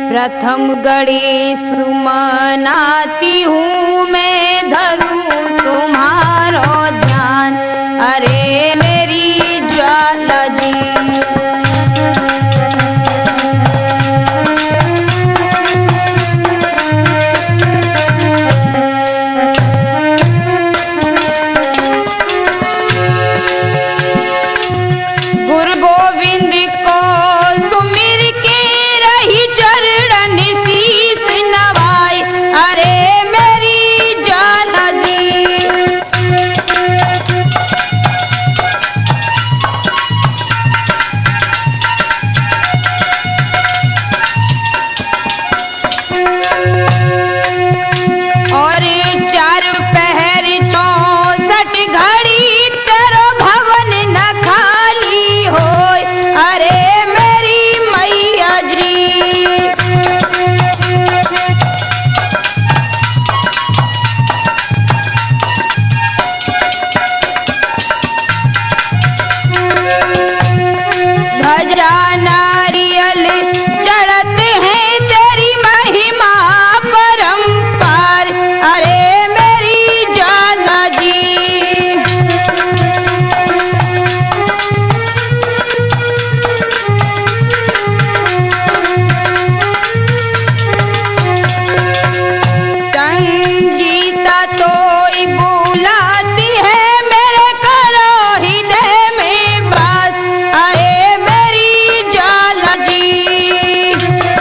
प्रथम गणेश मनाती हूँ मैं, धरूं तुम्हारो ध्यान। अरे मेरी ज्वाला जी, गुरु गोविंद को सुमिर के रही चरण शीस नवाई। अरे मेरी ज्वाला जी, और चार पहर 64 घड़ी तेरो भवन न खाली होय। अरे मेरी मैया जी, ध्वजा नारियल चढ़त है तेरी महिमा परंपार। अरे मेरी ज्वाला जी, संगीता तो बुलाती है मेरे करो हृदय में बस। अरे मेरी ज्वाला जी,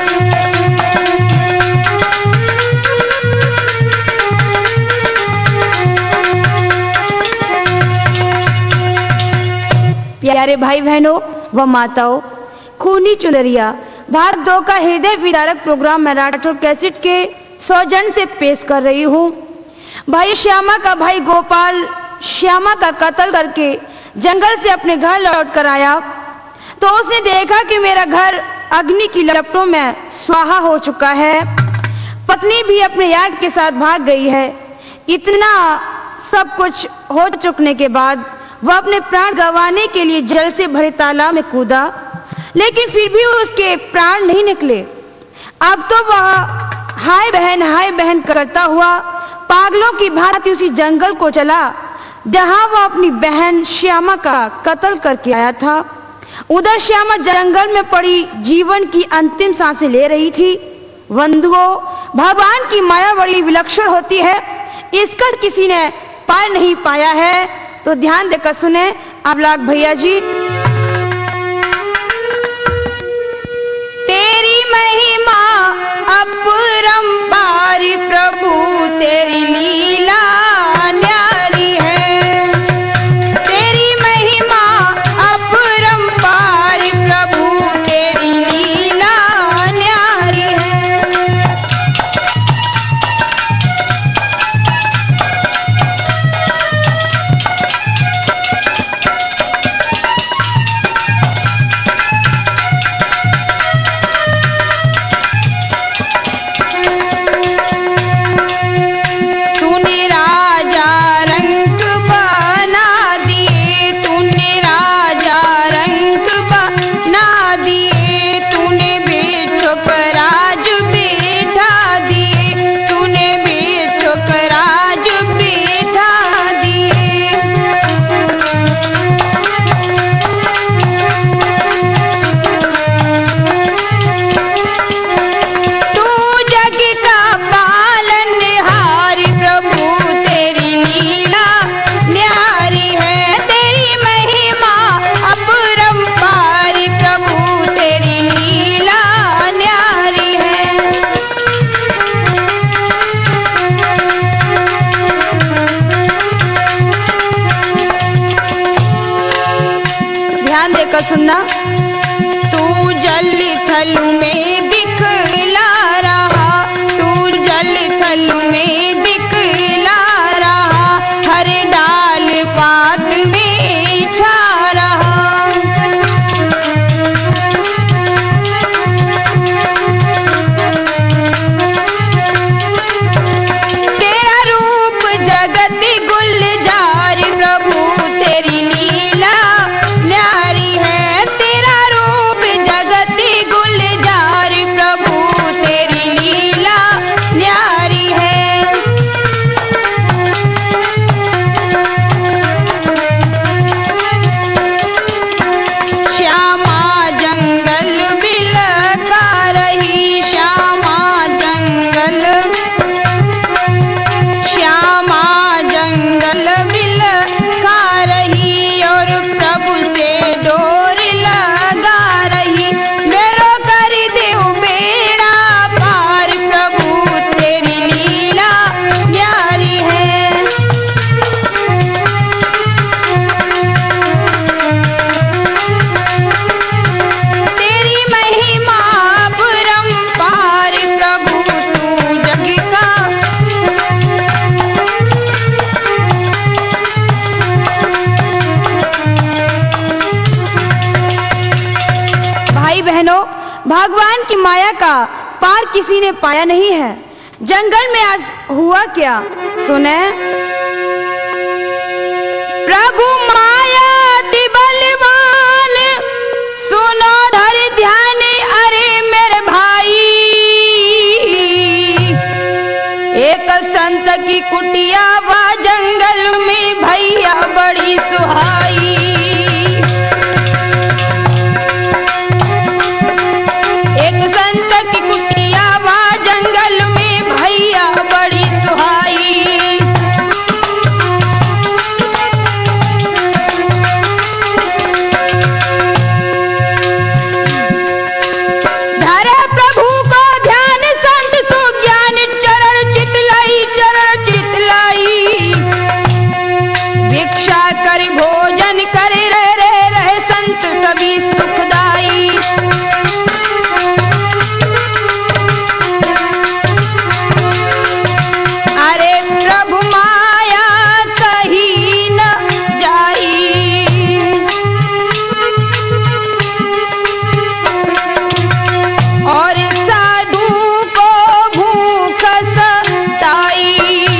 प्यारे भाई बहनों व माताओं, खूनी चुनरिया भारत 2 का हृदय विदारक प्रोग्राम मैं राठौर कैसेट के सौजन्य से पेश कर रही हूँ। भाई श्यामा का भाई गोपाल श्यामा का कत्ल करके जंगल से अपने घर लौट कर आया तो उसने देखा कि मेरा घर अग्नि की लपटों में स्वाहा हो चुका है। पत्नी भी अपने यार के साथ भाग गई है। इतना सब कुछ हो चुकने के बाद वह अपने प्राण गंवाने के लिए जल से भरे तालाब में कूदा, लेकिन फिर भी उसके प्राण नहीं निकले। अब तो वह हाय बहन करता हुआ पागलों की भांति उसी जंगल को चला जहां वह अपनी बहन श्यामा का कत्ल करके आया था। उधर श्यामा जंगल में पड़ी जीवन की अंतिम सांसें ले रही थी। बंधुओं, भगवान की माया बड़ी विलक्षण होती है, इसका किसी ने पार नहीं पाया है। तो ध्यान देकर सुने अबलाग भैया जी। तेरी महिमा अपरंपार प्रभु, तेरी लीला न्यारी है। तेरी महिमा अपरंपार प्रभु, तेरी लीला न्यारी है। बहनों, भगवान की माया का पार किसी ने पाया नहीं है। जंगल में आज हुआ क्या सुने। प्रभु माया दी बलवान, सुनो धर ध्यान अरे मेरे भाई। एक संत की कुटिया वा जंगल में भैया बड़ी सुहाई। एक संत की कुटिया वा जंगल में भैया बड़ी सुहाई। धरे प्रभु को ध्यान संत सुज्ञान, चरण चितलाई। भिक्षा कर भोजन करे रहे संत सभी सुखदाई। अरे प्रभु माया कहीं न जाई। और साधु को भूख सताई।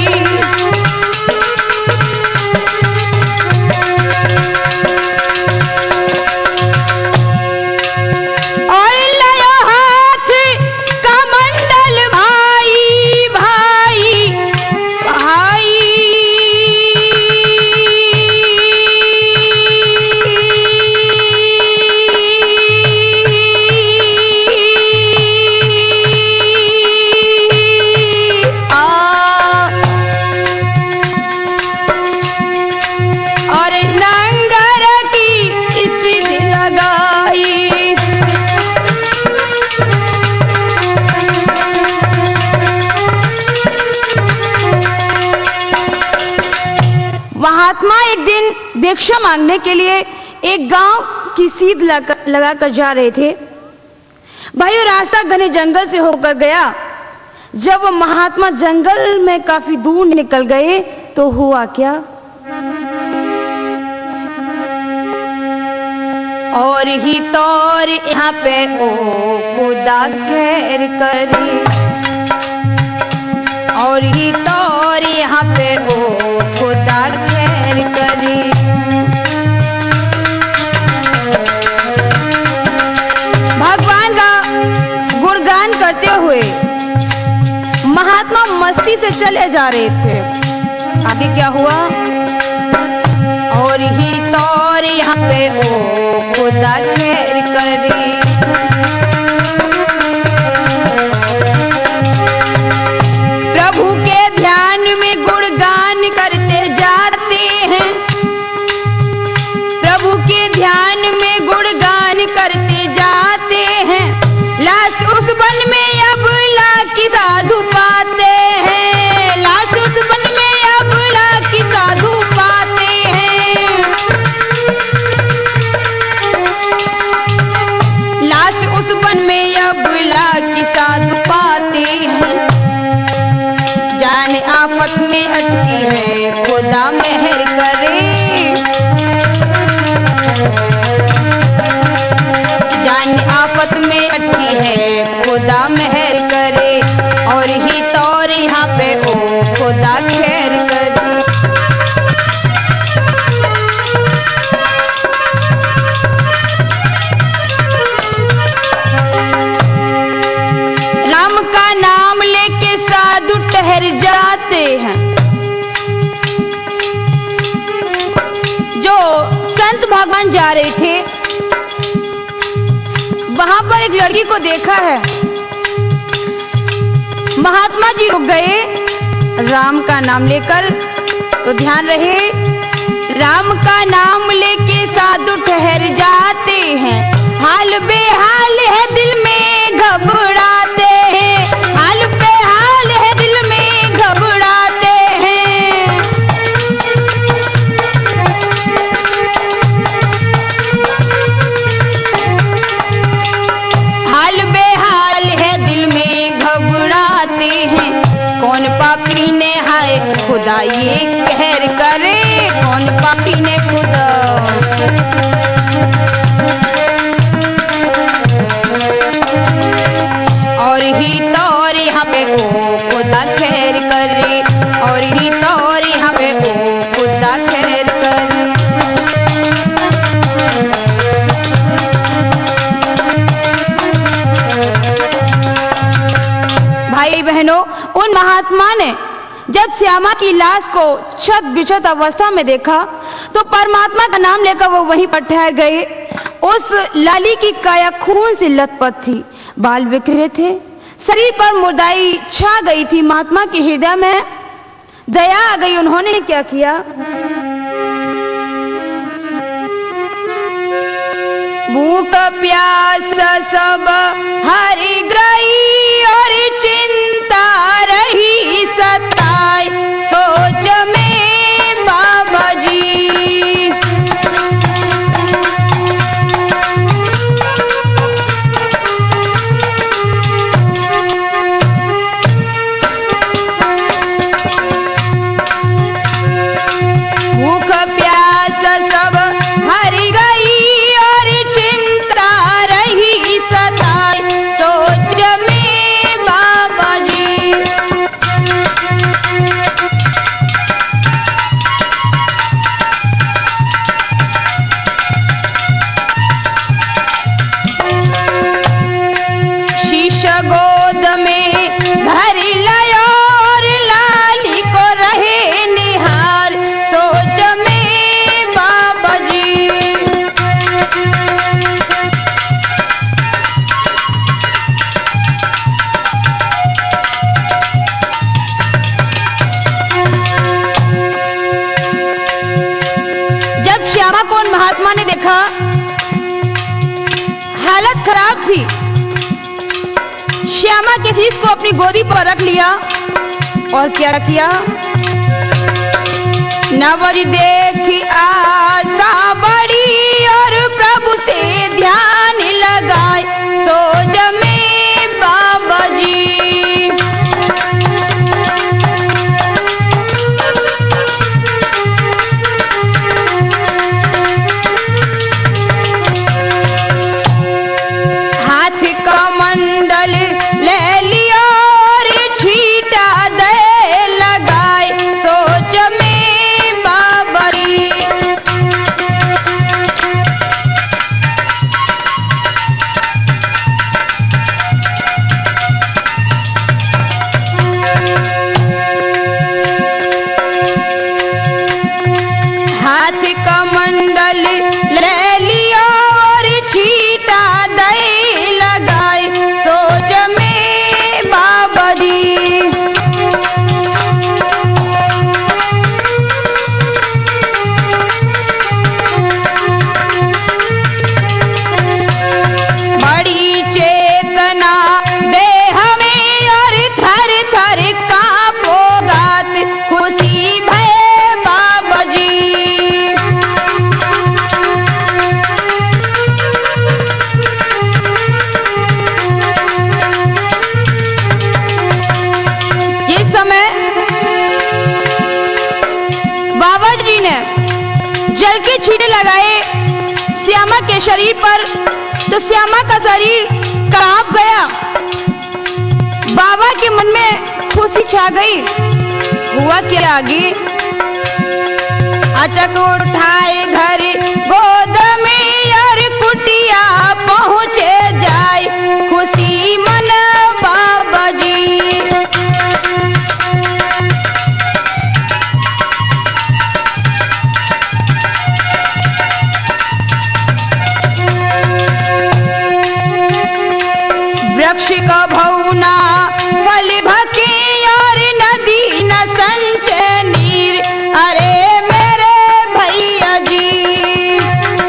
और लयो हाथ कमंडल भाई भाई भाई। और नंगर की सिद्ध लगाई। महात्मा एक दिन भिक्षा मांगने के लिए एक गांव की सीध लगाकर जा रहे थे। भाइयों, रास्ता घने जंगल से होकर गया। जब वो महात्मा जंगल में काफी दूर निकल गए तो हुआ क्या। और ही तौर यहाँ पे ओ खुदा खैर करे। और ही तौर यहाँ पे ओ खुदा खैर करे। भगवान का गुणगान करते हुए महात्मा मस्ती से चले जा रहे थे। आगे क्या हुआ। और ही तौर यहाँ पे ओ खुदा खैर करे। प्रभु के ध्यान में गुणगान करते जाते हैं। प्रभु के ध्यान में गुणगान करते जाते हैं। लाश उस वन में अबला की साधु पाते हैं। लाश उस वन में अबला की साधु पाते हैं। लाश उस वन में अबला की साधु पाते हैं। जाने आफत में अटकी है खुदा मेहर करे। जाने आफत में अटकी है खुदा मेहर करे। और ही तौर यहाँ पे ओ खुदा खैर करे। राम का नाम लेके साधु ठहर जाते हैं। जो संत भगवान जा रहे थे वहां पर एक लड़की को देखा है। महात्मा जी रुक गए राम का नाम लेकर। तो ध्यान रहे, राम का नाम लेके साधु ठहर जाते हैं। हाल बेहाल है दिल में घबराते हैं। हाल बेहाल है दिल में घबराते हैं। हाल बेहाल है दिल में घबराते हैं। कौन पापी ने हाय खुदा ये कहर करे। कौन पापी ने खुदा भाई बहनों, उन महात्मा ने जब श्यामा की लाश को छत बिछत अवस्था में देखा तो परमात्मा का नाम लेकर वो वहीं पर ठहर गए। उस लाली की काया खून से लथपथ थी, बाल बिखरे थे, शरीर पर मुर्दाई छा गई थी। महात्मा के हृदय में दया आ गई। उन्होंने क्या किया? भूख प्यास सब हरि ग्रही और चिंता रही सताए, सोच में बाबा जी। भूख प्यास सब हरि गई और चिंता रही सताए, सोच में बाबा जी। शीश गोद में धर लयो और लाली को रहे निहार, सोच में बाबा जी। जब श्यामा को उन महात्मा ने देखा, हालत खराब थी। श्यामा के शीश को अपनी गोदी पर रख लिया और क्या किया? नवरी देखी आशा बड़ी और प्रभु से ध्यान लगाए, सोच में बाबा जी। हाथ का मंडल ले लिया और छीटा दे लगाए, सोच में बाबा जी। हाथ का मंडल ले लिया और छीटा दे लगाए, सोच में बाबा जी। बड़ी चेतना देह में और थर थर कांपो गात, खुशी भय बाबा जी। जिस समय बाबा जी ने जल के छींटे लगाए श्यामा के शरीर पर, तो श्यामा का शरीर कांप गया। बाबा के मन में खुशी छा गई। हुआ क्या आगे? अचक उठाए घर गोद में और कुटिया पहुँचे जाए, खुशी मन बाबा जी। वृक्ष का भौना फल भके और नदी न संचय नीर, अरे मेरे भैया जी।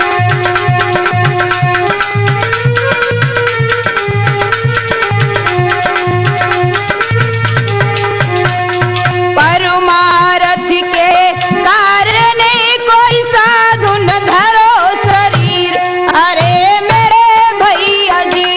परमारथ के कारण कोई साधु न धरो शरीर, अरे मेरे भैया जी।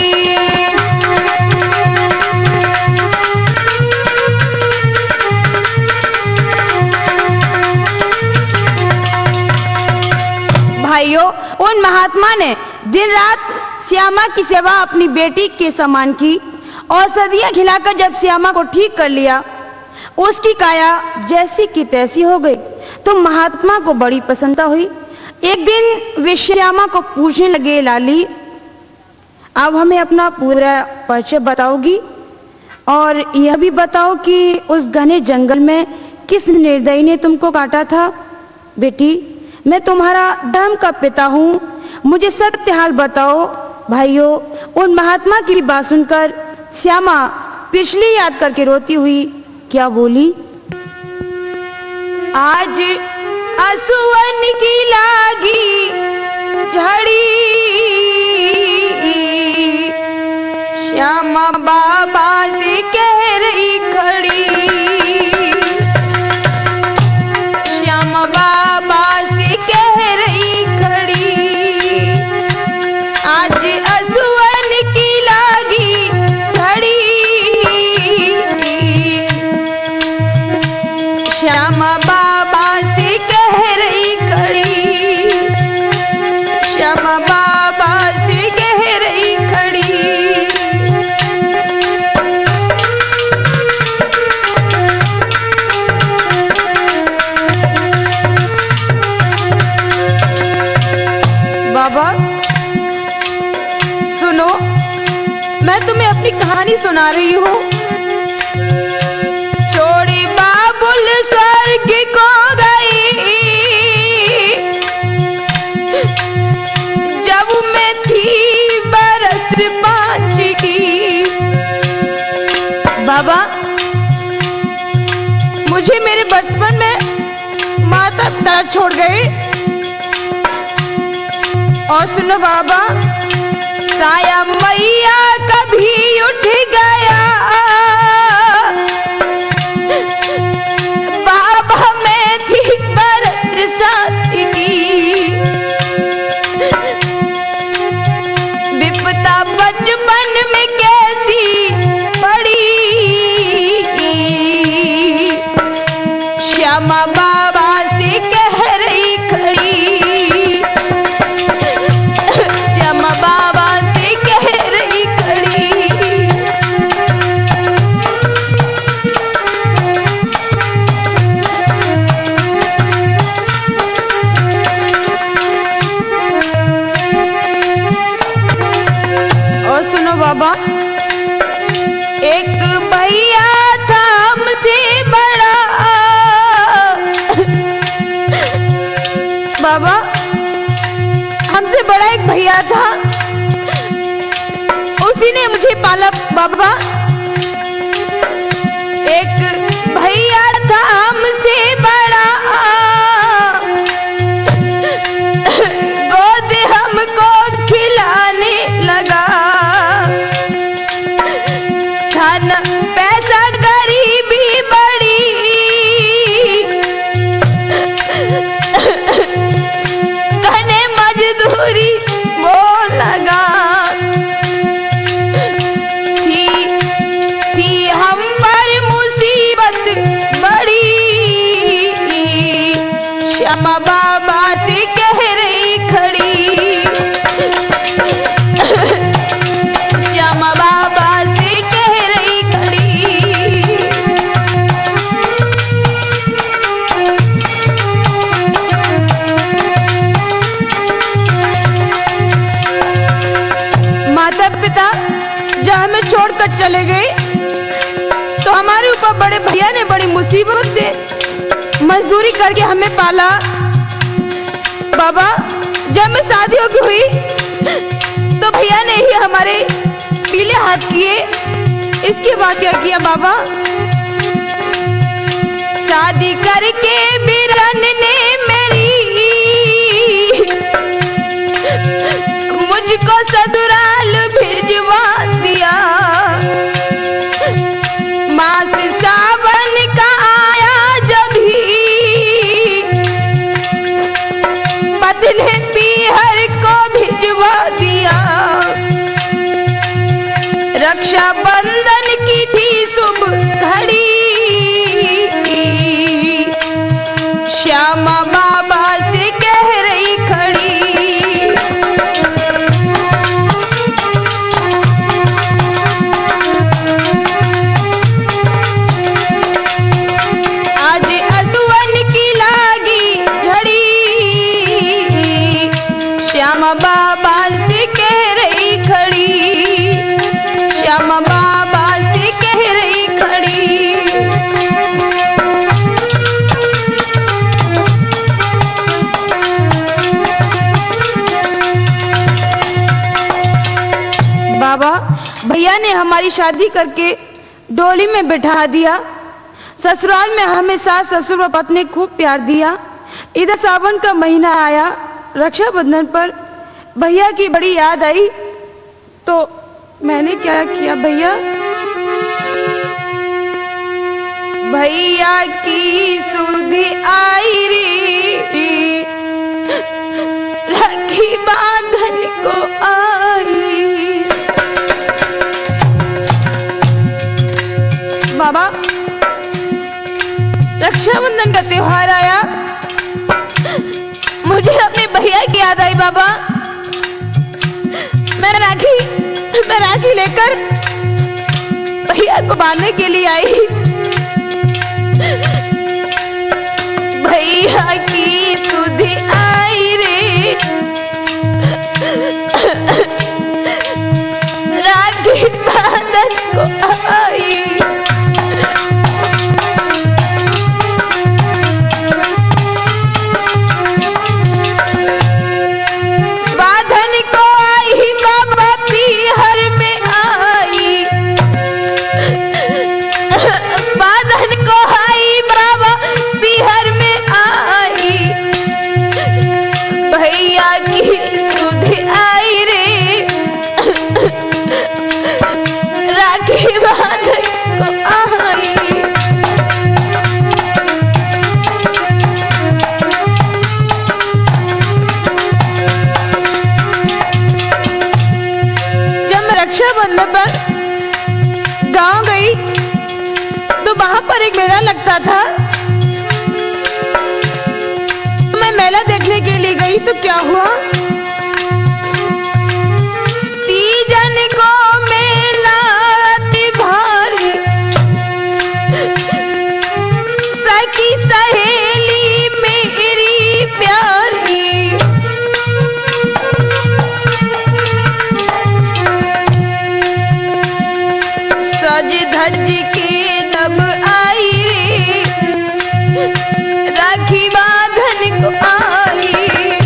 भाइयों, उन महात्मा ने दिन रात श्यामा की सेवा अपनी बेटी के समान की। औषधियां खिलाकर जब श्यामा को ठीक कर लिया, उसकी काया जैसी की तैसी हो गई। तो महात्मा को बड़ी प्रसन्नता हुई। एक दिन वे श्यामा को पूछने लगे, लाली अब हमें अपना पूरा परिचय बताओगी? और यह भी बताओ कि उस घने जंगल में किस निर्दयी ने तुमको काटा था? बेटी, मैं तुम्हारा धर्म का पिता हूँ, मुझे सत्य हाल बताओ। भाइयों, उन महात्मा की बात सुनकर श्यामा पिछली याद करके रोती हुई क्या बोली? आज असुवन की लागी झड़ी, श्यामा बाबा से कह रही खड़ी, श्यामा बाबा से कह रही खड़ी, आज असुवन की लागी झड़ी, श्यामा बाबा से कह रही खड़ी, श्यामा बाबा से कह रही खड़ी। बाबा सुनो, मैं तुम्हें अपनी कहानी सुना रही हूँ। छोड़ी बाबुल स्वर्ग को गई, जब मैं थी बरस 5 की। बाबा, मुझे मेरे बचपन में माता पिता छोड़ गए। और सुनो बाबा, साया मैया कभी उठ गया, बाबा मैं थी बरसात की। विपदा बचपन में कैसी पड़ी, श्यामा बाबा से कह रही खड़ी, श्यामा बाबा से कह रही खड़ी। और सुनो बाबा, एक भैया था हमसे बड़ा। बाबा, हमसे बड़ा एक भैया था, उसी ने मुझे पाला। बाबा, एक भैया था हमसे बड़ा, गोद हमको खिलाने लगा, खाना पैसा गरीबी बड़ी, करने मजदूरी वो लगा, थी हम पर मुसीबत बड़ी, श्यामा बाबा से कह रही खड़ी, श्यामा बाबा से कह रही खड़ी। माता पिता जब हमें छोड़कर चले गए तो हमारे ऊपर बड़े भैया ने बड़ी मुसीबत से मजदूरी करके हमें पाला। बाबा, जब मैं शादी होगी हुई तो भैया ने ही हमारे पीले हाथ किए। इसके बाद क्या किया बाबा? शादी करके बीरन ने मेरी मुझको ससुराल भिजवा दिया। मास सावन का आया जब ही पतले पीहर को भिजवा दिया। रक्षा बंधन की थी शुभ घड़ी, श्यामा बाबा से कह रही खड़ी। बाबा, भैया ने हमारी शादी करके डोली में बिठा दिया। ससुराल में हमें सास ससुर व पत्नी खूब प्यार दिया। इधर सावन का महीना आया, रक्षाबंधन पर भैया की बड़ी याद आई तो मैंने क्या किया भैया, भैया की सुधि आई रे, राखी बांधन को आई। बाबा, रक्षाबंधन का त्योहार आया, मुझे अपने भैया की याद आई। बाबा, मैं राखी लेकर भैया को बांधने के लिए आई। भैया की सुधि आई रे, राखी बांधन को आई। रक्षाबंधन पर गांव गई तो वहां पर एक मेला लगता था। मैं मेला देखने के लिए गई तो क्या हुआ, तीजन को मेला अति भारी, सखी सहेली मेरी प्यारी, सज धज के जब आई रे, राखी बांधन को आई।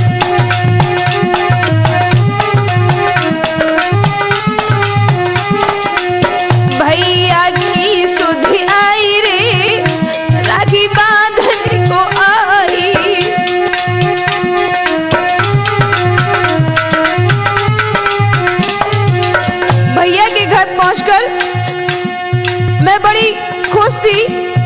भैया की सुधि आई रे, राखी बांधन को आई। भैया के घर पहुंचकर मैं बड़ी खुश थी।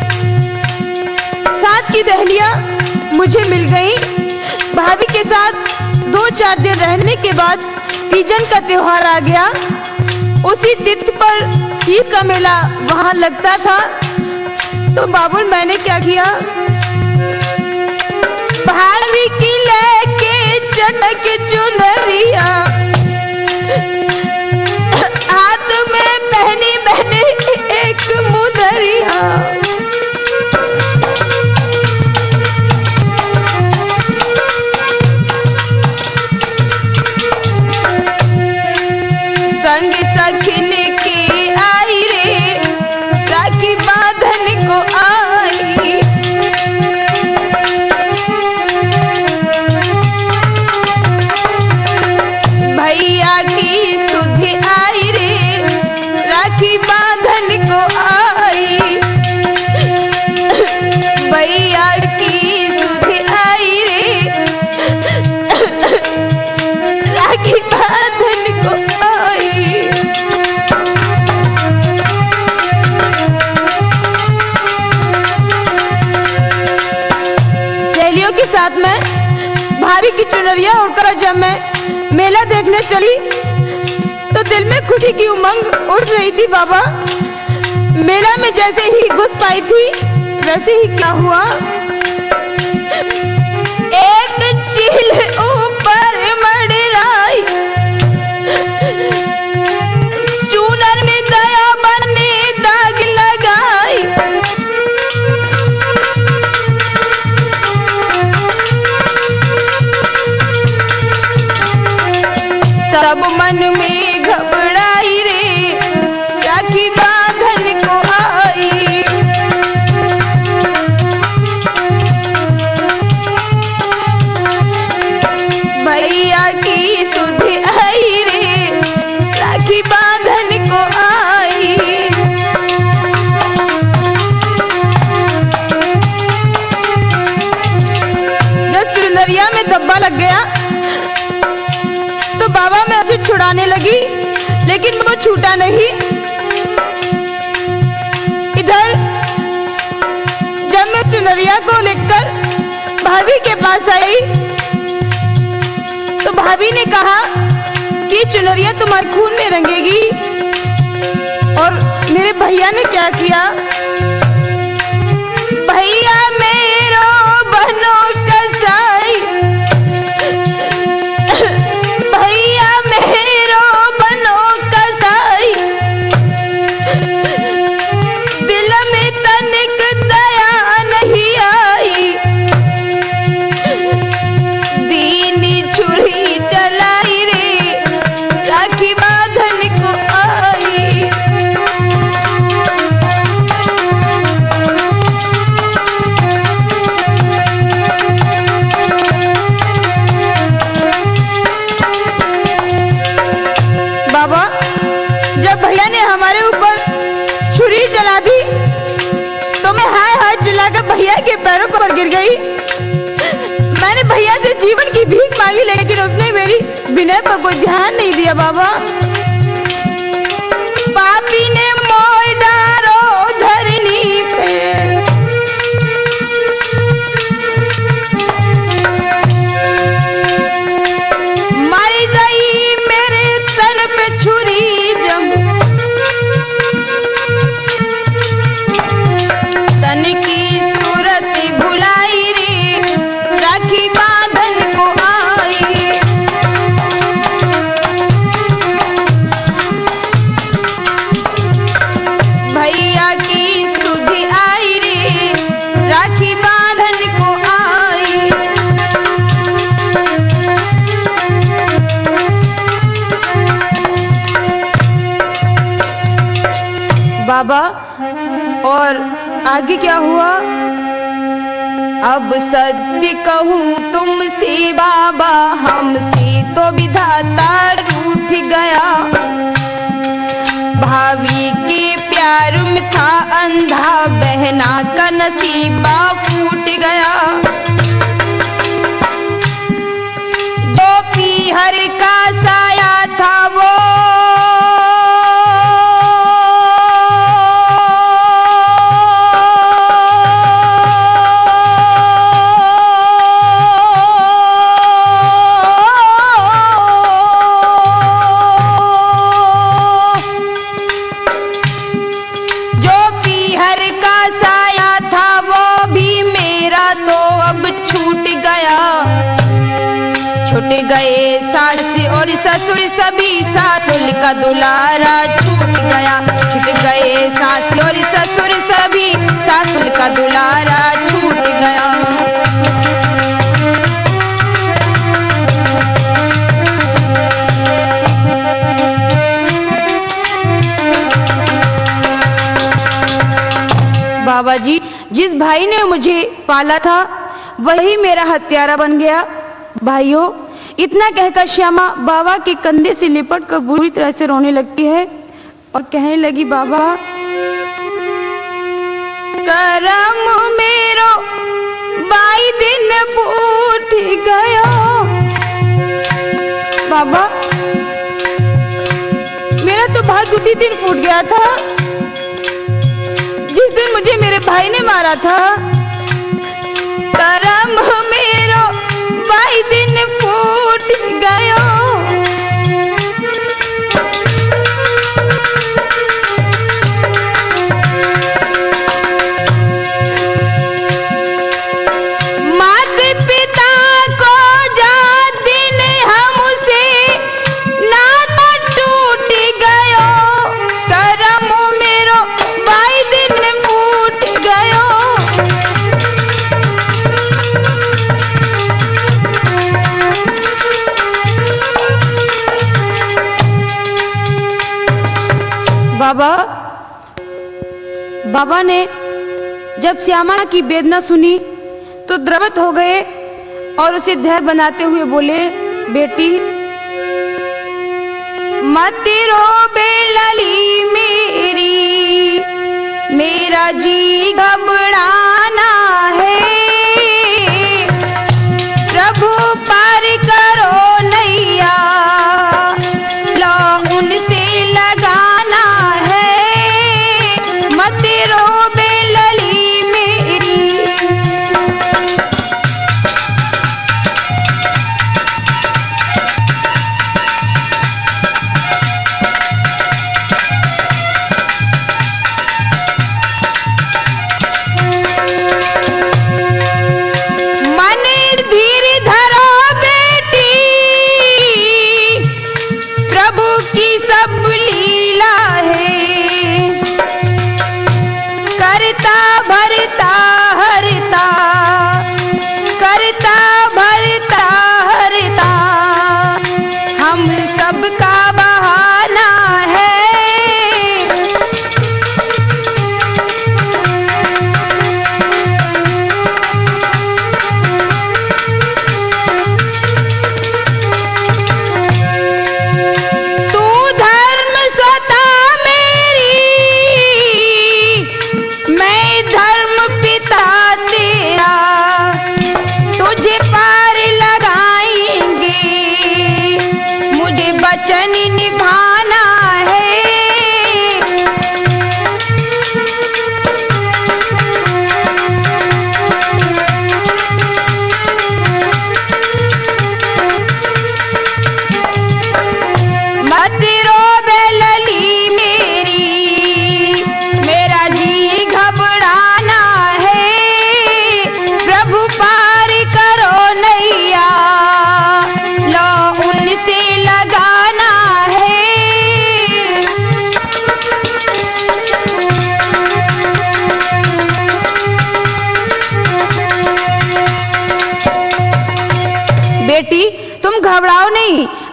साथ की सहेलियां मुझे मिल गईं। भाभी के साथ 2-4 दिन रहने के बाद तीजन का त्योहार आ गया। उसी तिथि पर तीज का मेला वहां लगता था। तो बाबू मैंने क्या किया, भाभी की लेके चटक चुनरिया, हाथ में पहनी मैंने एक मुदरिया, संग सखिन के आई रे, राखी बांधन को आई। भैया की सुधि आई रे, राखी बांधन को आई। भैया की सुधि आई रे, राखी बांधन को आई। सहेलियों के साथ में भाभी की चुनरिया उड़कर जब मैं मेला देखने चली तो दिल में खुशी की उमंग उड़ रही थी। बाबा, मेला में जैसे ही घुस पाई थी वैसे ही क्या हुआ, एक चील ऊपर मड़राई, चूनर में दया बनने दाग लगाई। तब मन में घबराई रे, राखी बांधन को आई। चुनरिया में धब्बा लग गया तो बाबा मैं उसे छुड़ाने लगी, लेकिन वो छूटा नहीं। इधर जब मैं चुनरिया को लेकर भाभी के पास आई तो भाभी ने कहा कि चुनरिया तुम्हारे खून में रंगेगी। और मेरे भैया ने क्या किया, भैया मेरो बनो कसाई, भैया मेरो बनो कसाई, दिल में तनिक दया नहीं आई, दीनी छुरी चलाई रे राखी बांधन को आई। बाबा जब भैया ने हमारे ऊपर छुरी चला दी तो मैं हाय हाय चिल्लाकर भैया के पैरों पर गिर गई। मैंने भैया से जीवन की भीख मांगी, लेकिन उसने मेरी विनय पर कोई ध्यान नहीं दिया। बाबा पापी ने मोड़ डारो धरनी पे, मर गई मेरे तन पे छुरी जम, तन की सूरत भुलाई रे राखी बांधन को आई। भैया की सुधि आई रे राखी बांधन को आई। बाबा और आगे क्या हुआ, अब सत्य कहूँ तुमसे बाबा हमसे तो विधाता रूठ गया, भाभी के प्यार में था अंधा बहना का नसीबा फूट गया। जो पीहर का साया था वो छूट गए सास और ससुर सभी, सासुल का दुलारा छूट गया। छूट गए सास और ससुर सभी, सासुल का दुलारा छूट गया। बाबा जी जिस भाई ने मुझे पाला था वही मेरा हत्यारा बन गया। भाइयों इतना कहकर श्यामा बाबा के कंधे से लिपट कर बुरी तरह से रोने लगती है और कहने लगी, बाबा करम मेरो बाई दिन फूट गया। बाबा मेरा तो भाग उसी दिन फूट गया था जिस दिन मुझे मेरे भाई ने मारा था। करम मेरो बाई दिन फूट गया। माता पिता को जा दिन हमसे नाता टूट गयो। करम मेरो बाई दिन फूट गयो। बाबा ने जब श्यामा की वेदना सुनी तो द्रवित हो गए और उसे धैर्य बनाते हुए बोले, बेटी मत रो बेलली मेरी, मेरा जी घबराना है। प्रभु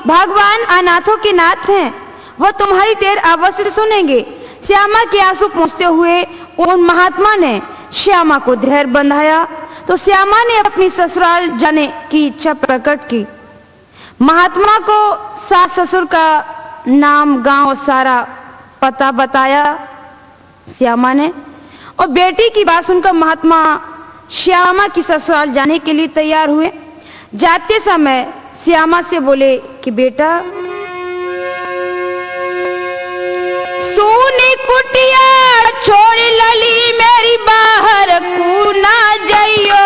भगवान अनाथों के नाथ हैं, वो तुम्हारी टेर अवश्य सुनेंगे। श्यामा के आंसू पोंछते हुए उन महात्मा ने श्यामा को धैर्य बंधाया तो श्यामा ने अपनी ससुराल जाने की इच्छा प्रकट की। महात्मा को सास ससुर का नाम, गांव, सारा पता बताया श्यामा ने, और बेटी की बात सुनकर महात्मा श्यामा की ससुराल जाने के लिए तैयार हुए। जाते समय श्यामा से बोले कि बेटा, सोने कुटिया छोड़ लली मेरी बाहर को ना जाइयो,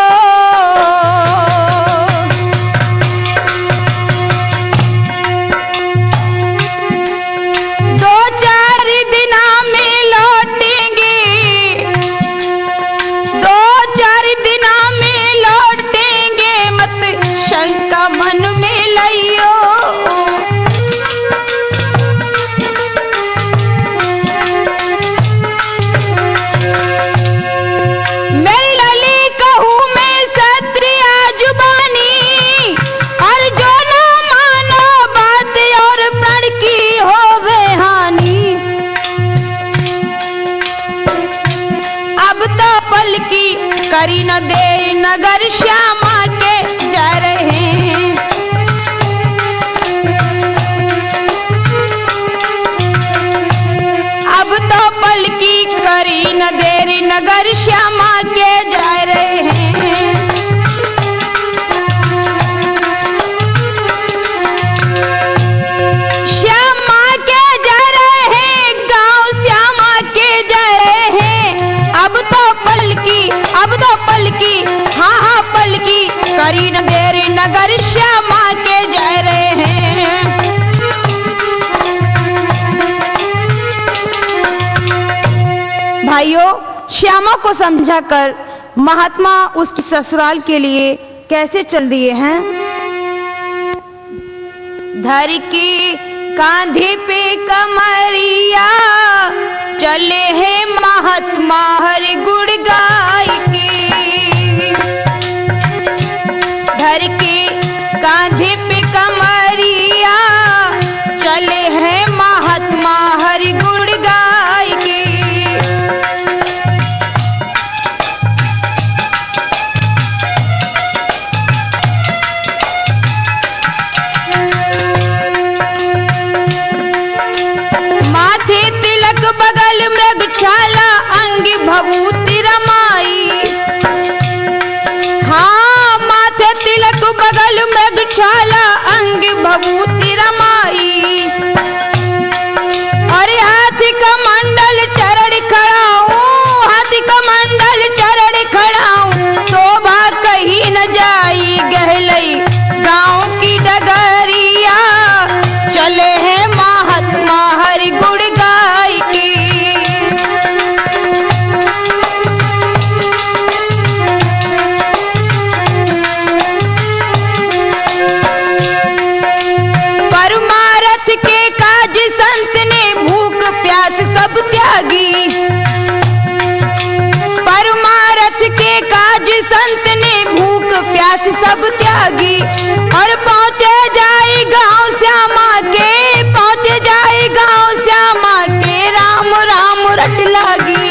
करी न दे नगर श्यामा के जा रहे हैं। अब तो पलकी करी न देरी नगर श्यामा के जा रहे हैं। श्यामा के जा रहे हैं, गांव श्यामा के जा रहे हैं। अब तो पलकी, हाँ पलकी करी न देरी नगर श्यामा के जा रहे हैं। भाइयों, श्यामा को समझाकर महात्मा उसकी ससुराल के लिए कैसे चल दिए हैं। धर की कांधे पे कमरिया चले हैं महात्मा हर गुण गाय के। धर के कांधे पे कमरिया चले हैं महात्मा हर गुण गाय के। बगल मृगशाला अंग भभूति रमाई, हाँ माथे तिलक बगल मृगशाला अंग भभूति रमाई। अरे हाथी का मंडल चरण खड़ाऊं, हाथी का मंडल चरण खड़ाऊं, शोभा कहीं न जाई गहलई गांव की डगरिया। चले हैं महात्मा हरि गुण गाय की। परमारथ के काज संत ने भूख प्यास सब त्यागी। परमारथ के काज संत ने भूख प्यास सब त्यागी। और पहुँचे जाए गांव श्यामा के, पहुँचे जाए गांव श्यामा के, राम राम रट लागी।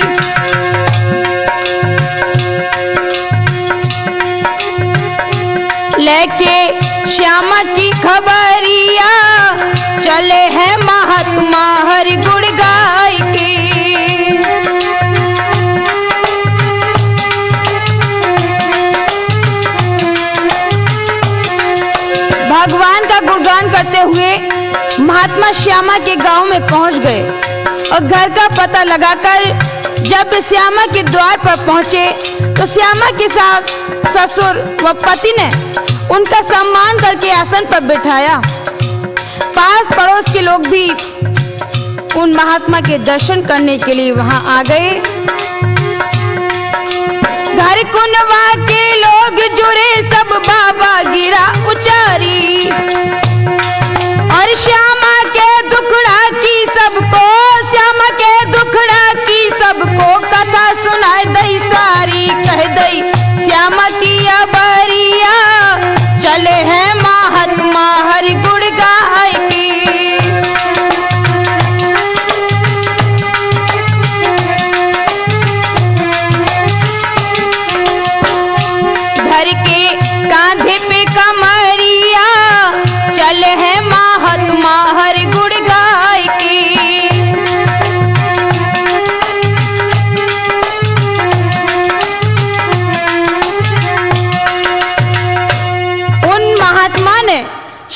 लेके श्यामा की खबरिया चले हैं महात्मा हरि गुण गाय के। भगवान का गुणगान करते हुए महात्मा श्यामा के गांव में पहुंच गए और घर का पता लगाकर जब श्यामा के द्वार पर पहुंचे तो श्यामा के साथ ससुर व पति ने उनका सम्मान करके आसन पर बिठाया। पास पड़ोस के लोग भी उन महात्मा के दर्शन करने के लिए वहां आ गए। घर कुनवा के लोग जुड़े सब बाबा गिरा उचारी। और श्यामा के दुखड़ा की सबको, श्यामा के दुखड़ा की सबको कथा सुनाए दई सारी। कह दई श्यामा की अबरिया चले हैं महात्मा हरि गुण गाय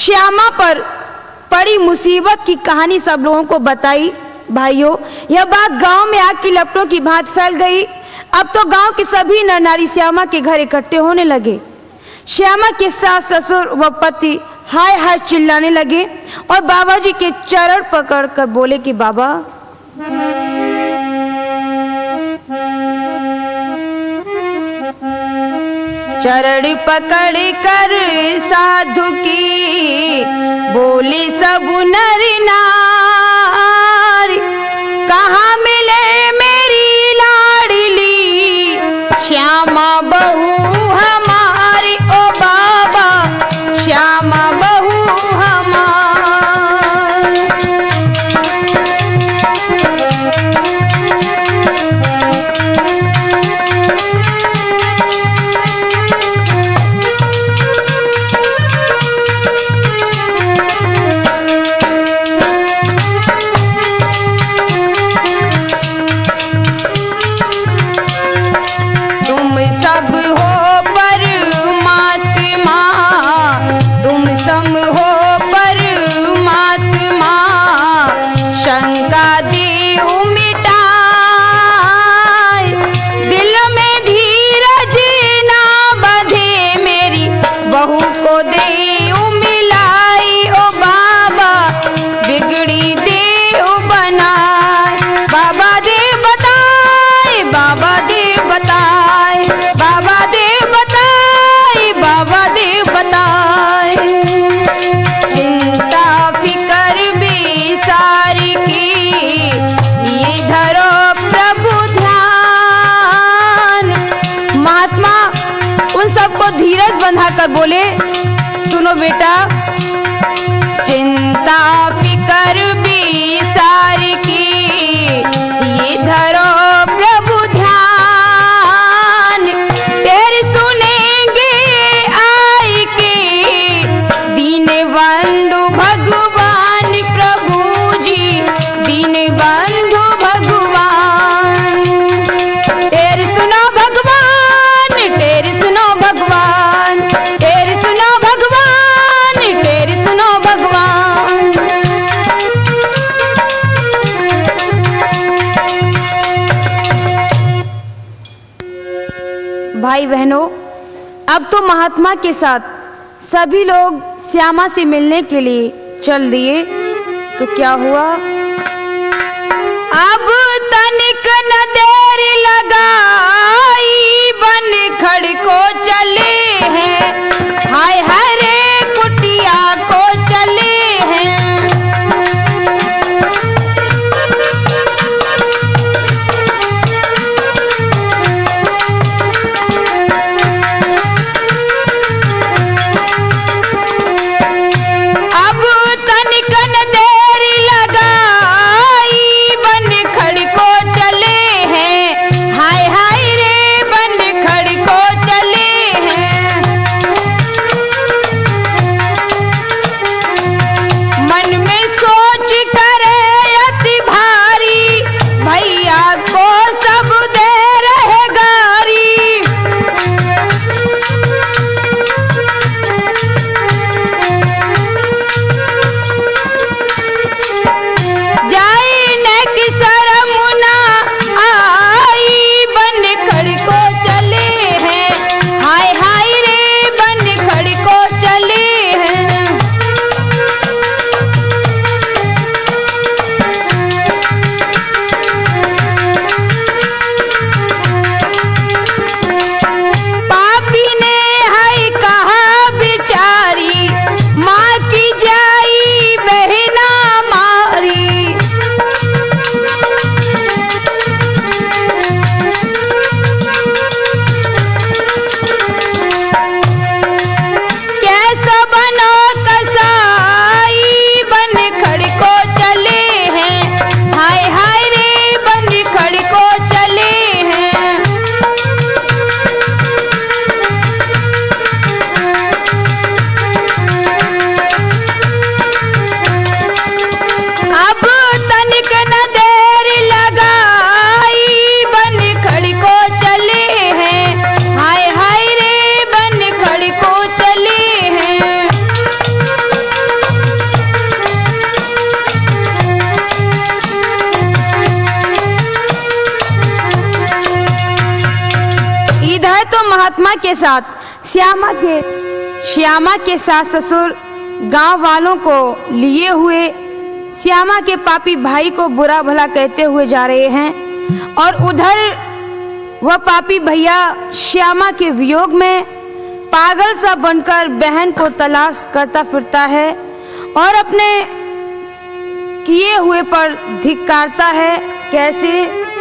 श्यामा पर पड़ी मुसीबत की कहानी सब लोगों को बताई। भाइयों, यह बात गांव में आग की लपटों की भांति फैल गई। अब तो गांव के सभी नर नारी श्यामा के घर इकट्ठे होने लगे। श्यामा के सास ससुर व पति हाय हाय चिल्लाने लगे और बाबा जी के चरण पकड़कर बोले कि बाबा, चरण पकड़ कर साधु की बोले सब नर नारी, कहाँ मिले मेरी लाडली श्यामा बहू हमारी, ओ बाबा श्यामा बहू हमारी। धीरज बंधाकर बोले, सुनो बेटा, चिंता फिकर विसार की ये धरो प्रभु ध्यान, तेरे सुनेंगे आई के दीन बंधु भगवान, प्रभु जी दीन बंधु भगवान, तेरे सुनो भगवान, तेरे सुनो भगवान, तेरे सुनो भगवान, तेरे सुनो भगवान। भाई बहनों, अब तो महात्मा के साथ सभी लोग श्यामा से मिलने के लिए चल दिए। तो क्या हुआ, अब तनिक न देर लगाई बन खड़ को चले हैं, हाय हरे कुटिया को चले हैं। अब तनिक न देर लगाई बन खड़ को चले हैं, हाय हाय रे बन खड़ को चले हैं। इधर तो महात्मा के साथ श्यामा के सास ससुर गांव वालों को लिए हुए श्यामा के पापी भाई को बुरा भला कहते हुए जा रहे हैं, और उधर वह पापी भैया श्यामा के वियोग में पागल सा बनकर बहन को तलाश करता फिरता है और अपने किए हुए पर धिक्कारता है। कैसे?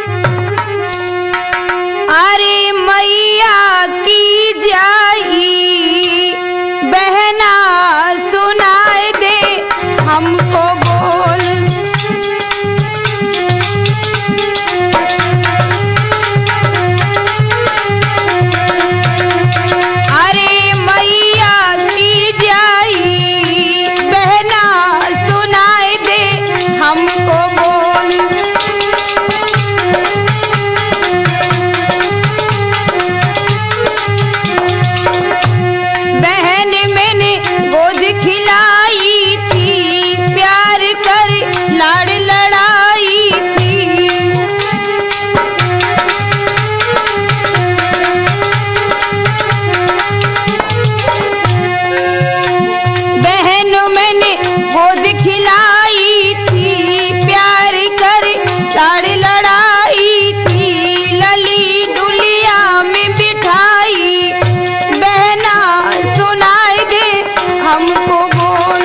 अरे मैया की जाई बहना सुनाए दे हमको बोल, अरे मैया की जाई बहना सुनाए दे हमको बोल। बहन मैंने गोद खिलाई थी, प्यार कर लाड़ लड़ाई थी, बहन मैंने गोद खिलाई थी, प्यार कर लाड़ लड़ाई थी, लली डुलिया में बिठाई बहना सुनाए दे हमको बोल।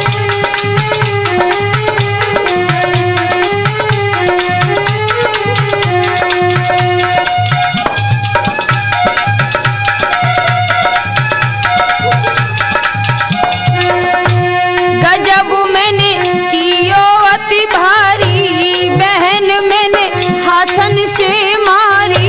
गजब मैंने कियो अति भारी, बहन मैंने हाथन से मारी,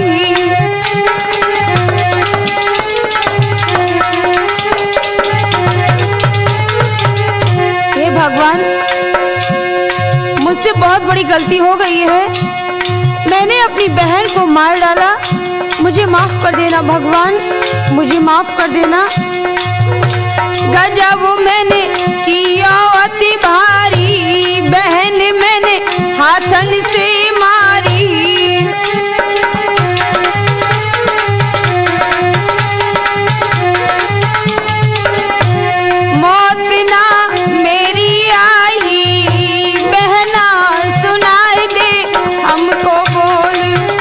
हे भगवान मुझसे बहुत बड़ी गलती हो गई है, मैंने अपनी बहन को मार डाला, मुझे माफ कर देना भगवान, मुझे माफ कर देना। गजब मैंने किया अति भारी, बहन मैंने हाथन से मारी, मौत ना मेरी आई बहना सुनाए दे हमको बोल।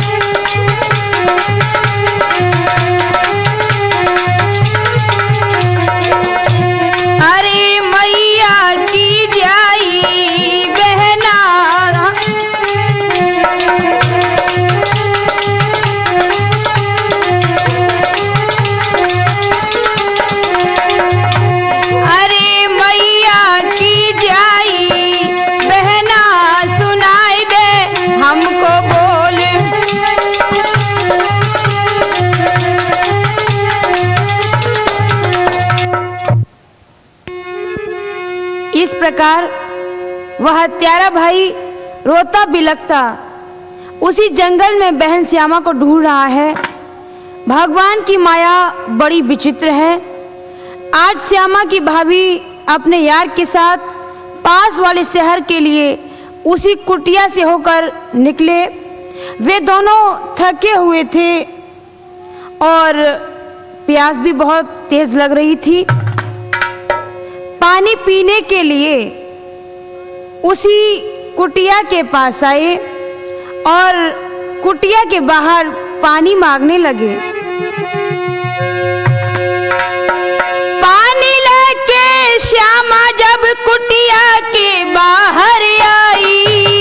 अरे मैया की जाई बहना, अरे मैया की जाई बहना सुनाए दे हमको बोल। इस प्रकार वह हत्यारा भाई रोता बिलखता उसी जंगल में बहन श्यामा को ढूंढ रहा है। भगवान की माया बड़ी विचित्र है। आज श्यामा की भाभी अपने यार के साथ पास वाले शहर के लिए उसी कुटिया से होकर निकले। वे दोनों थके हुए थे और प्यास भी बहुत तेज लग रही थी। पानी पीने के लिए उसी कुटिया के पास आए और कुटिया के बाहर पानी मांगने लगे। पानी लेके श्यामा जब कुटिया के बाहर आई,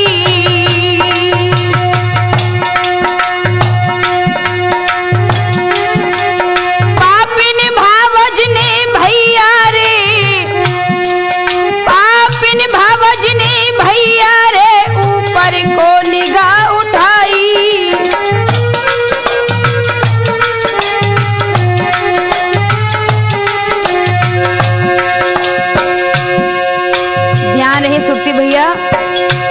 पापिन भावज ने भैया रे, पापिन भावज ने भैया रे ऊपर को निगाह उठाई। ध्यान रहे सुरती भैया,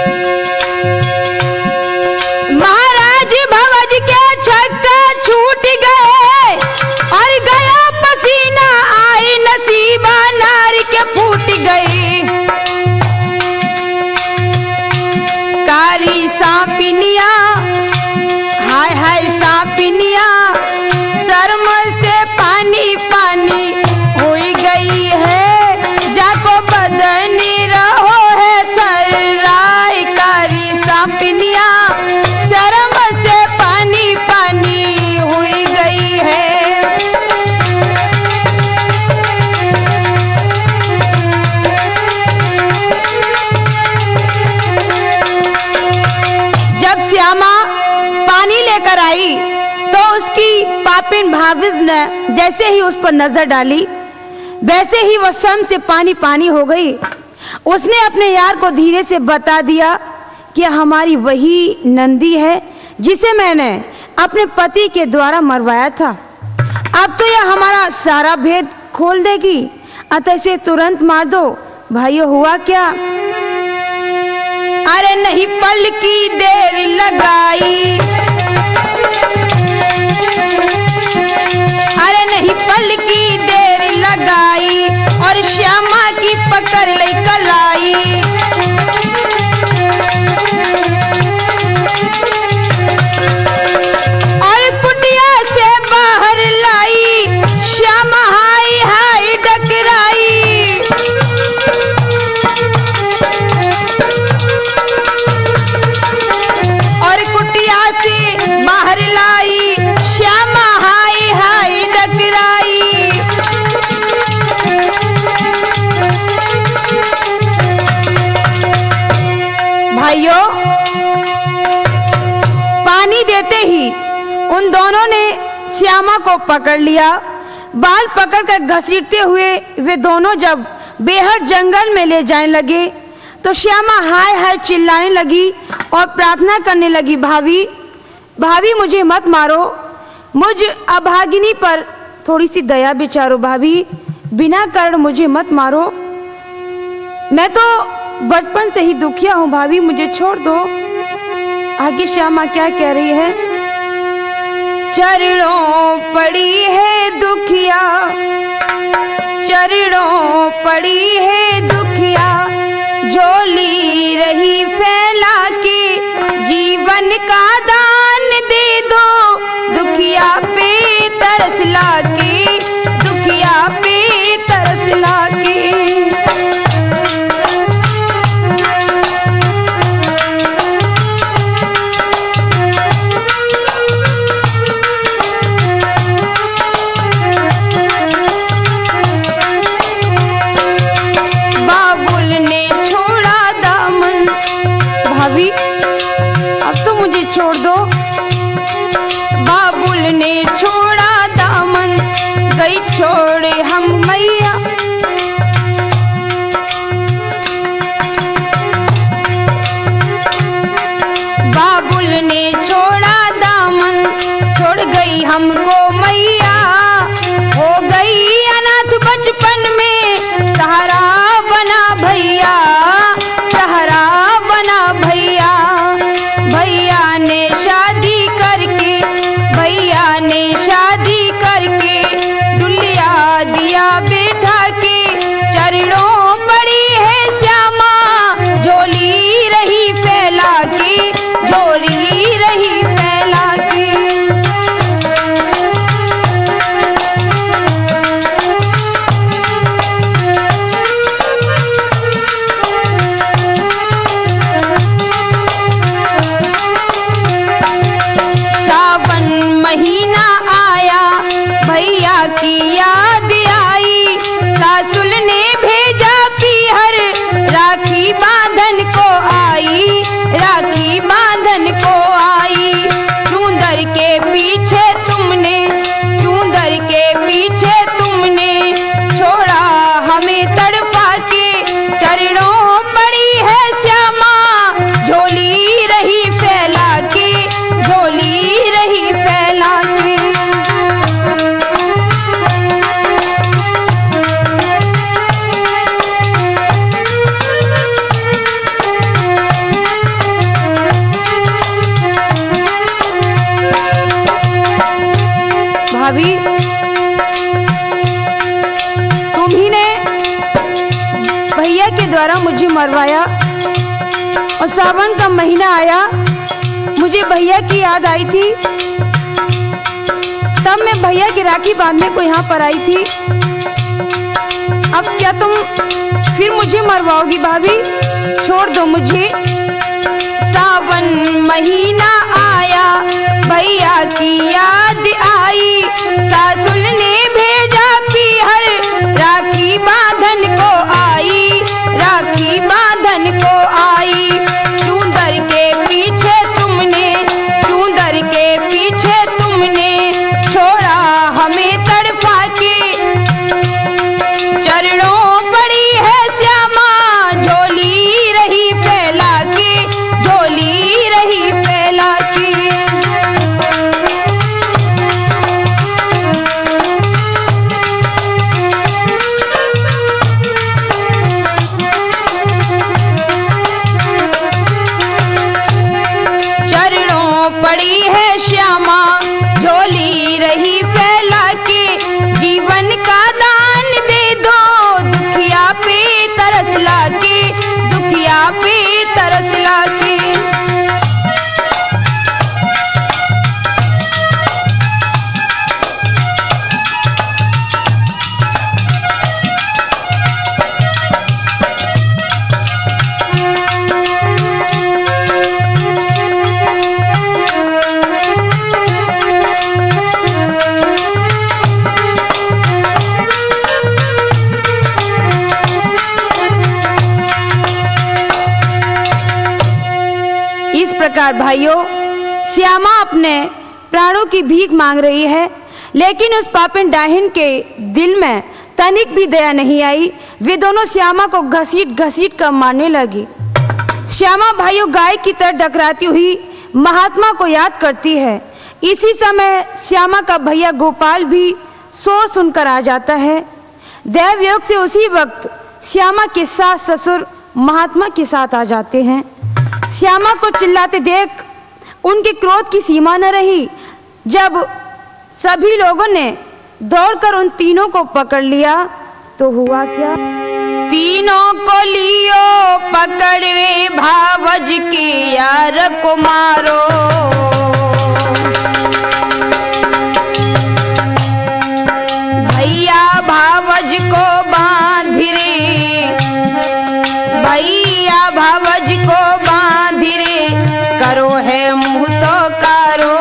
पानी पानी हुई गई है, जाको बदनी रहो है थर्राई कारी सांपिनिया, शर्म से पानी पानी हुई गई है। जब श्यामा पानी लेकर आई तो उसकी पापिन भाविज ने जैसे ही उस पर नजर डाली वैसे ही वो सम से पानी पानी हो गई। उसने अपने यार को धीरे से बता दिया कि हमारी वही नंदी है जिसे मैंने अपने पति के द्वारा मरवाया था। अब तो यह हमारा सारा भेद खोल देगी, अतः इसे तुरंत मार दो। भाइयों हुआ क्या? अरे नहीं पल की देर लगाई, अरे नहीं पल की देर लगाई और श्यामा की पकड़ ली कलाई। और कुटिया से बाहर लाई, श्यामा हाय हाय डकराई। और कुटिया से बाहर लाई, श्यामा हाय हाय डकराई। भाइयों, पानी देते ही उन दोनों ने श्यामा को पकड़ लिया। बाल पकड़कर घसीटते हुए वे दोनों जब बेहद जंगल में ले जाने लगे तो श्यामा हाय हाय चिल्लाने लगी और प्रार्थना करने लगी, भाभी भाभी मुझे मत मारो, मुझ अभागिनी पर थोड़ी सी दया बिचारो भाभी, बिना कारण मुझे मत मारो, मैं तो बचपन से ही दुखिया हूँ भाभी, मुझे छोड़ दो। आगे श्यामा क्या कह रही है? चरणों पड़ी है दुखिया, चरणों पड़ी है दुखिया, झोली रही फैला के, जीवन का दान दे दो, दुखिया पे तरस लाके, दुखिया पे तरस लाके। छोड़ दो, बाबुल ने छोड़ा दामन, गई छोड़े हम मैया। बाबुल ने छोड़ा दामन, छोड़ गई हमको मैया, हो गई अनाथ बचपन में, सहारा बना भैया, सहारा बना भैया। भैया ने शादी करके, भैया ने शादी करके, दुल्हा दिया बैठा के, चरणों पड़ी है श्यामा, झोली रही फैला के, झोली रही फैला के। महीना आया, भैया की याद आई, सासुल ने भेजा पीहर, राखी बांधन को आई, राखी बांधन को आई। चूंदर के पीछे तुमने, चूंदर के पीछे तुमने, छोड़ा हमें तड़पा के, चरणों पड़ी है श्यामा, झोली रही फैला के, झोली रही फैला के। भाभी तुम्ही ने भैया के द्वारा मुझे मरवाया और सावन का महीना आया, मुझे भैया की याद आई थी, तब मैं भैया की राखी बांधने को यहाँ पर आई थी। अब क्या तुम फिर मुझे मरवाओगी भाभी? छोड़ दो मुझे। सावन महीना आया, भैया की याद आई, सासुर ने भेजा पीहर, राखी बांधन को आई, राखी बांधन को आई। चूंदर के पीछे तुमने, चूंदर के पीछे तुमने छोड़ा हमें तड़पा के, चरणों पड़ी है श्यामा, झोली रही फैला के, झोली रही फैला के। चरणों पड़ी है श्यामा, झोली रही फैला के, जीवन का दान दे दो, दुखिया पे तरस लाके, दुखिया पे तरस लाके। प्रकार भाइयों, श्यामा अपने प्राणों की भीख मांग रही है, लेकिन उस पापिन डाहिन के दिल में तनिक भी दया नहीं आई। वे दोनों श्यामा को घसीट घसीट कर मारने लगी। श्यामा भाइयों गाय की तरह डकराती हुई महात्मा को याद करती है। इसी समय श्यामा का भैया गोपाल भी शोर सुनकर आ जाता है। दैवयोग से उसी वक्त श्यामा के सास ससुर महात्मा के साथ आ जाते हैं। श्यामा को चिल्लाते देख उनके क्रोध की सीमा न रही। जब सभी लोगों ने दौड़कर उन तीनों को पकड़ लिया तो हुआ क्या? तीनों को लियो पकड़ रे, भावज के यार को मारो। भैया भावज को बांध रे, भैया भावज को बांध रे, करो है मुँह तो कारो।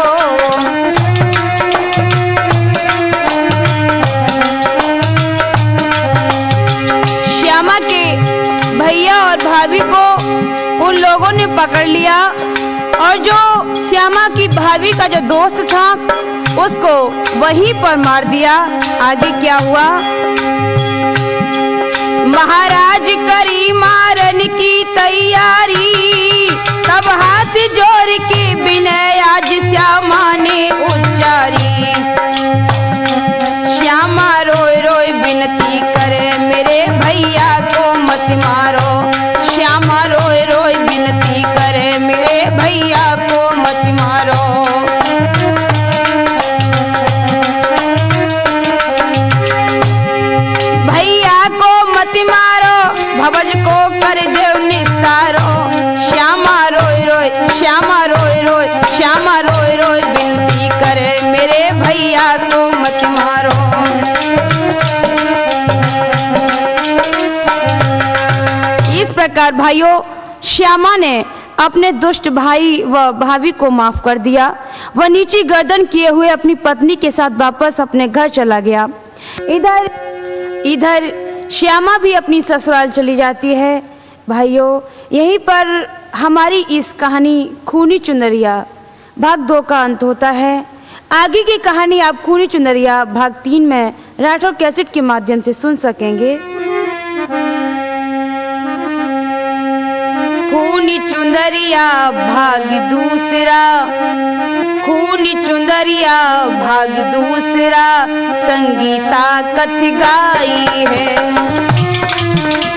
श्यामा के भैया और भाभी को उन लोगों ने पकड़ लिया और जो श्यामा की भाभी का जो दोस्त था उसको वहीं पर मार दिया। आगे क्या हुआ? महाराज करी मारन की तैयारी, तब हाथ जोड़ के विनय आज श्यामा ने उच्चारी। श्यामा रोए रोए विनती करे, मेरे भैया को मत मारो। श्यामा रोए रोए विनती करे, मेरे भैया को मत मारो। मारो भवज को कर देव निस्तारो। श्यामा रोए रोए, श्यामा रोए रोए, श्यामा रोए रोए विनती करे, मेरे भैया को मत मारो। इस प्रकार भाइयों श्यामा ने अपने दुष्ट भाई व भाभी को माफ कर दिया। वह नीची गर्दन किए हुए अपनी पत्नी के साथ वापस अपने घर चला गया। इधर श्यामा भी अपनी ससुराल चली जाती है। भाइयों यहीं पर हमारी इस कहानी खूनी चुनरिया भाग 2 का अंत होता है। आगे की कहानी आप खूनी चुनरिया भाग 3 में राठौर कैसेट के माध्यम से सुन सकेंगे। खूनी चुनरिया भाग दूसरा, खूनी चुनरिया भाग दूसरा, संगीता कथ गाई है।